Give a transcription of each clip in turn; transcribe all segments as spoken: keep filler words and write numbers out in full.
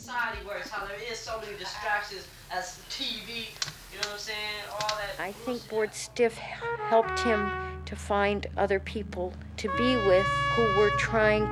society works, how there is so many distractions as T V, you know what I'm saying, all that. I think Bored Stiff helped him to find other people to be with who were trying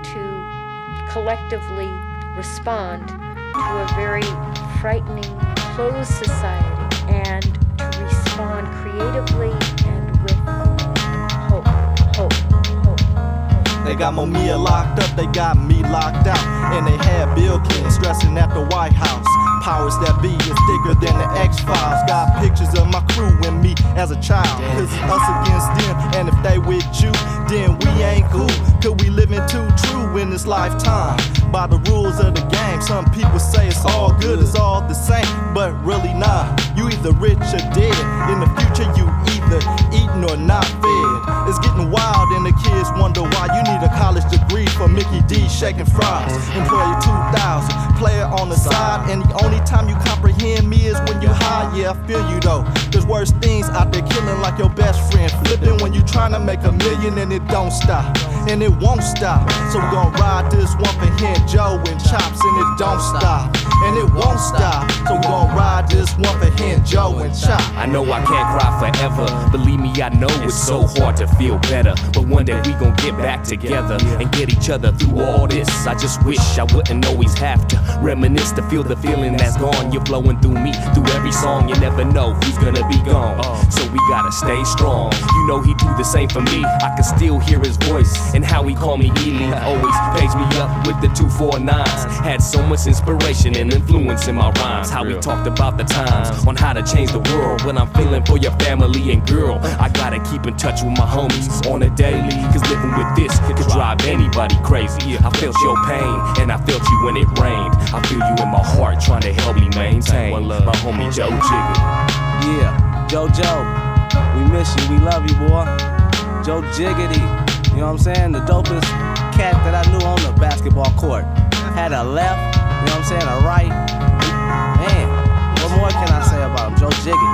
to collectively respond to a very frightening, closed society, and to respond creatively and with hope, hope, hope, hope. They got Mumia locked up, they got me locked out. And they had Bill Clinton stressing at the White House. Powers that be is thicker than the X-Files. Got pictures of my crew and me as a child. Cause it's us against them, and if they with you, then we ain't cool. Cause we living too true in this lifetime. By the rules of the game, some people say it's all good, it's all the same. But really nah, you either rich or dead. In the future you either eating or not fed. It's getting wild and the kids wonder why you need a college degree for Mickey D shaking fries. Employer two thousand, player on the side, and the only time you comprehend me is when you high. Yeah, I feel you though. There's worse things out there killing like your best friend. Flipping when you trying to make a million and it don't stop. And it won't stop. So we gon' ride this one for Hen Joe and Chops, and it don't stop. And it won't stop. So we gon' ride this one for Hen Joe and Chops. I know I can't cry forever. Believe me, I know it's so hard to feel better. But one day we gon' get back together and get each other through all this. I just wish I wouldn't always have to reminisce to feel the feeling that's gone. You're flowing through me, through every song. You never know who's gonna be gone. So we gotta stay strong. You know he do the same for me. I can still hear his voice and how he call me Ely. Always page me up with the two four nines. Had so much inspiration and influence in my rhymes. How we talked about the times on how to change the world. When I'm feeling for your family and girl, I gotta keep in touch with my homies on a daily. Cause living with this could drive anybody crazy. I felt your pain and I felt you when it rained. I feel you in my heart trying to help me maintain. My homie Joe Jigga. Yeah, JoJo, we miss you, we love you, boy. Joe Jiggity, you know what I'm saying? The dopest cat that I knew on the basketball court. Had a left, you know what I'm saying, a right. Man, what more can I say about him? Joe Jiggity.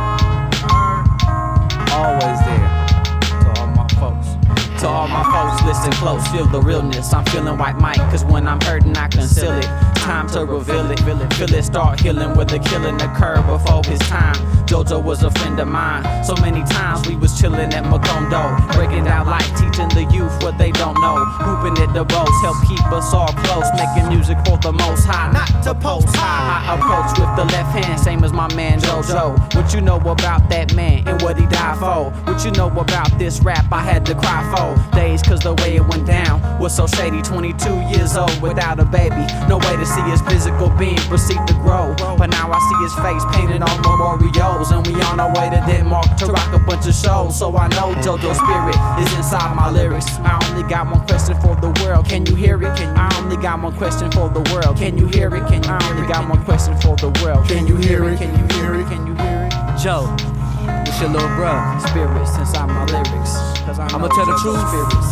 Always there. To all my folks. To all my folks, listen close, feel the realness. I'm feeling White Mike, cause when I'm hurting I conceal it. Time to reveal it, feel it, feel it start healing. Where the killing occurred before his time. JoJo was a friend of mine. So many times we was chilling at Macondo, breaking down life, teaching the youth what they don't know. Hooping at the boats, help keep us all close. Making music for the most high, not to post high. I approach with the left hand, same as my man JoJo. What you know about that man and what he died for? What you know about this rap I had to cry for? Days cause the way it went down was so shady. Twenty-two years old without a baby. No way to see his physical being proceed to grow. But now I see his face painted on memorials. And we on our way to Denmark to rock a bunch of shows. So I know JoJo's spirit is inside my lyrics. I only got one question for the world. Can you hear it? Can you? I only got one question for the world. Can you hear it? Can you? I only got one question for the world. Can you hear it? Can you hear it? Can you hear it? Joe, it's your little bro. Spirits inside my lyrics. I'ma tell the truth.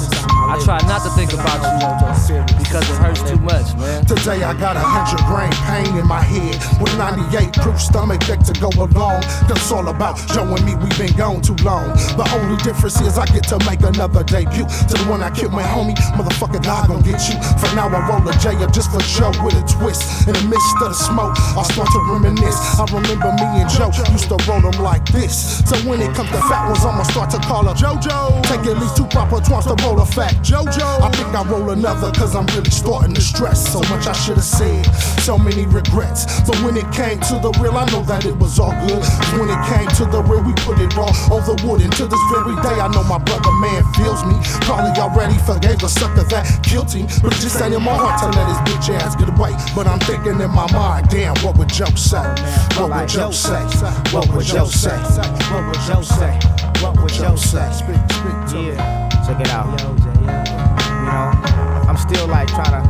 I try not to think about you because it hurts too much, man. Today I got a hundred grain pain in my head with ninety-eight proof stomach ache to go along. That's all about Joe and me, we been gone too long. The only difference is I get to make another debut. To the one I killed my homie, motherfucker, God gon' get you. For now I roll a J up just for Joe with a twist. In the midst of the smoke, I start to reminisce. I remember me and Joe used to roll them like this. So when it comes to fat ones, I'ma start to call her JoJo. Take at least two proper twants to roll a fat JoJo. I think I roll another cause I'm really starting to stress. So much I should've said, so many regrets. But when it came to the real, I know that it was all good. When it came to the real, we put it all on the wood. And to this very day, I know my brother man feels me. Probably already forgave the sucker that killed him. But it just ain't in my heart to let his bitch ass get away. But I'm thinking in my mind, damn, what would Joe say? What would Joe say? What would Joe say? What would Joe say? What would Joe say? Speak, speak to me. Yeah, check it out. You know, I'm still like trying to,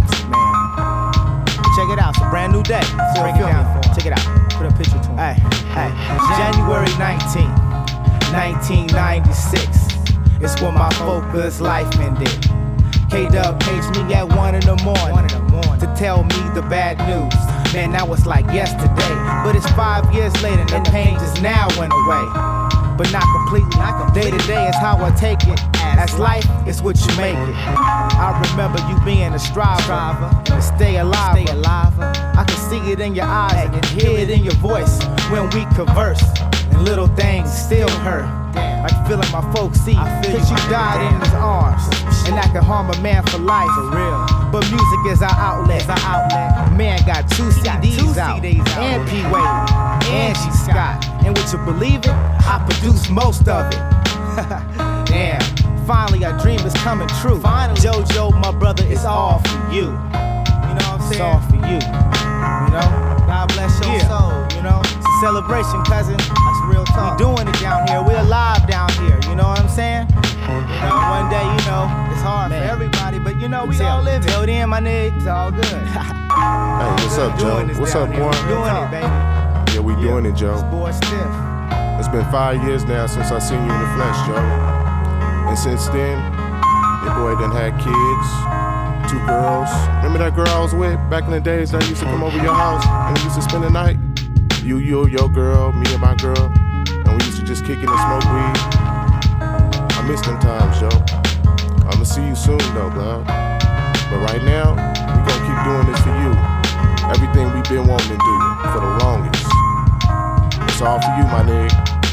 man. Check it out, it's a brand new day. So break it down. Check it out. Put a picture to him. Hey, hey. January nineteenth, nineteen ninety-six. It's when my focus life ended. K-Dub paged me at one in the morning to tell me the bad news. Man, that was like yesterday, but it's five years later and the pain just now went away. But not completely. Day to day is how I take it. As life is what you make it. I remember you being a striver and to stay alive. I can see it in your eyes and hear it in your voice when we converse. And little things still hurt. Like feeling my folks see, cause you died in his arms. And that can harm a man for life. For real. But music is our outlet. Our outlet. Man got two C Ds out. And P. Wade. And G. Scott. And would you believe it? I produced most of it. Damn. Finally, our dream is coming true. Finally. JoJo, my brother, it's all for you. You know what I'm saying? It's all for you. You know? God bless your yeah. soul, you know? It's a celebration, cousin. That's real talk. We doing it down here. We're alive down here. You know what I'm saying? You know, one day, you know, it's hard Man. for everybody, but you know, we all live it. Till then, my nigga, it's all good. Hey, what's up, Joe? What's up, boy? We doing it, baby. Yeah, we doing yeah. it, Joe. This boy stiff. It's been five years now since I seen you in the flesh, Joe. And since then, your boy done had kids, two girls. Remember that girl I was with back in the days that used to come over your house and we used to spend the night? You, you, your girl, me and my girl, and we used to just kick it and smoke weed. I miss them times, Joe. I'ma see you soon, though, blood. But right now, we gonna keep doing this for you. Everything we've been wanting to do for the longest. It's all for you, my nigga.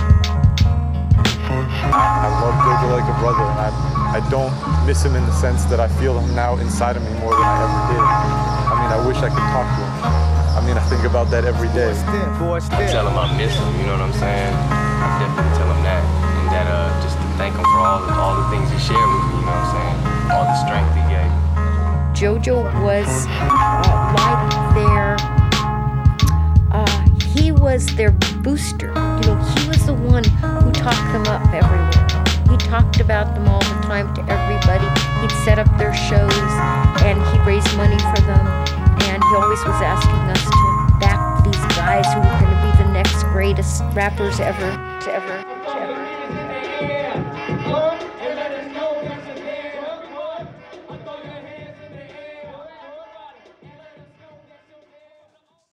I love JoJo like a brother, and I, I don't miss him in the sense that I feel him now inside of me more than I ever did. I mean, I wish I could talk to him. I mean, I think about that every day. Boy, stiff, boy, I tell him I miss him, you know what I'm saying? I definitely tell him that. And that, uh, just to thank him for all the, all the things he shared with me, you know what I'm saying? All the strength he gave. JoJo was uh, like their, uh, he was their booster. You know, he was the one who talked them up everywhere. He talked about them all the time to everybody. He'd set up their shows and he'd raise money for them. And he always was asking us to back these guys who were going to be the next greatest rappers ever, to ever, to ever.